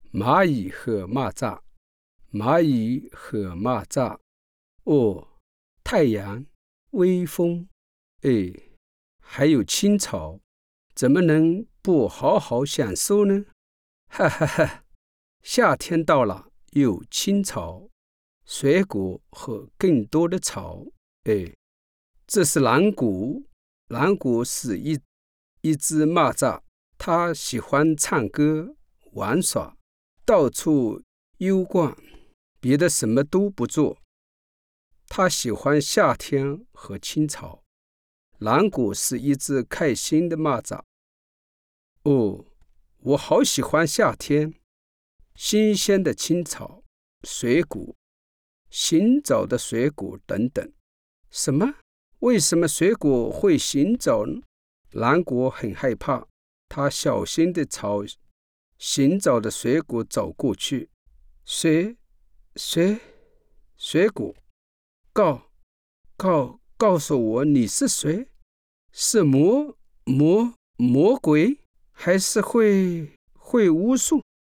蚂蚁和蚂蚱，蚂蚁和蚂蚱。太阳，微风，还有青草，怎么能不好好享受呢？哈哈哈！夏天到了，有青草、水果和更多的草。这是蓝谷，蓝谷是一只蚂蚱，它喜欢唱歌、玩耍，到处游逛，别的什么都不做。它喜欢夏天和青草。蓝谷是一只开心的蚂蚱。我好喜欢夏天，新鲜的青草、水果、行走的水果等等。什么？为什么水果会行走呢？蓝谷很害怕，他小心地朝行走的水果走过去。水果，告诉我你是谁？是魔鬼，还是会巫术？